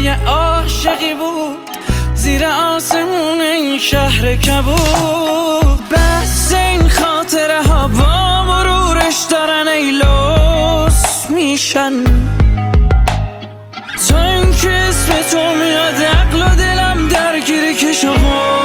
یه عاشقی بود زیر آسمون این شهر کبود. بس این خاطره ها با مرورش دارن ایلوس میشن، تا این که اسم تو میاد عقل و دلم درگیری کش و